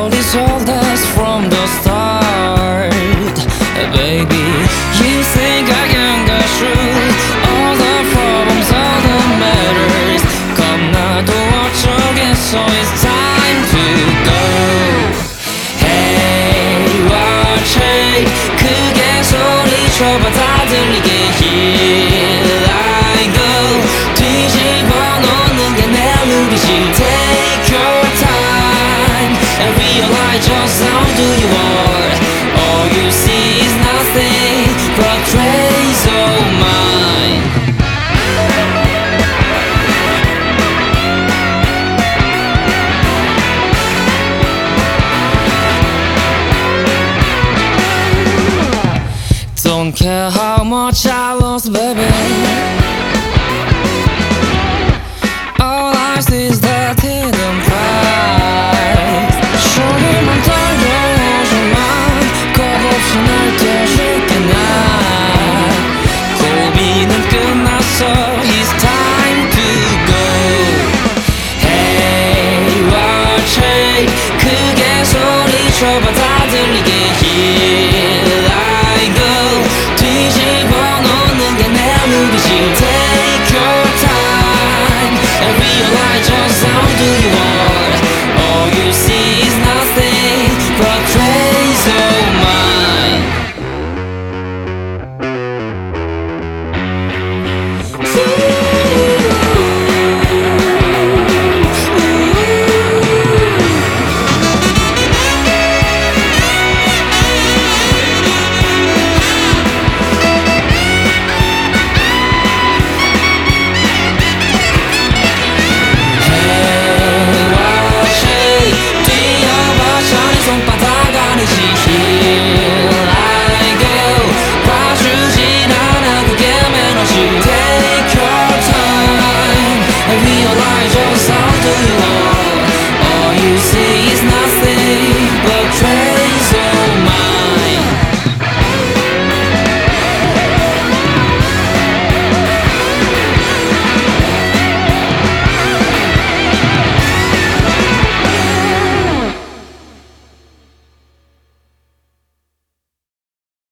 told us from the start. Baby, you think I can go through all the problems, all the matters. Come now to watch again, so it's time to go. Hey, watch it. 크게 소리쳐봐 다 들리게. Here I go. 뒤집어 놓는 게 내 룩이지. Take your time and realize just how do you are. All you see is nothing but trace of mine. Don't care how much I lost, baby. All I see is that hidden price. 조금만 떨려오지만 겁없이 날 떼줄게 난. 고민은 끝났어. It's time to go. Hey, watch it. 크게 소리쳐봐 다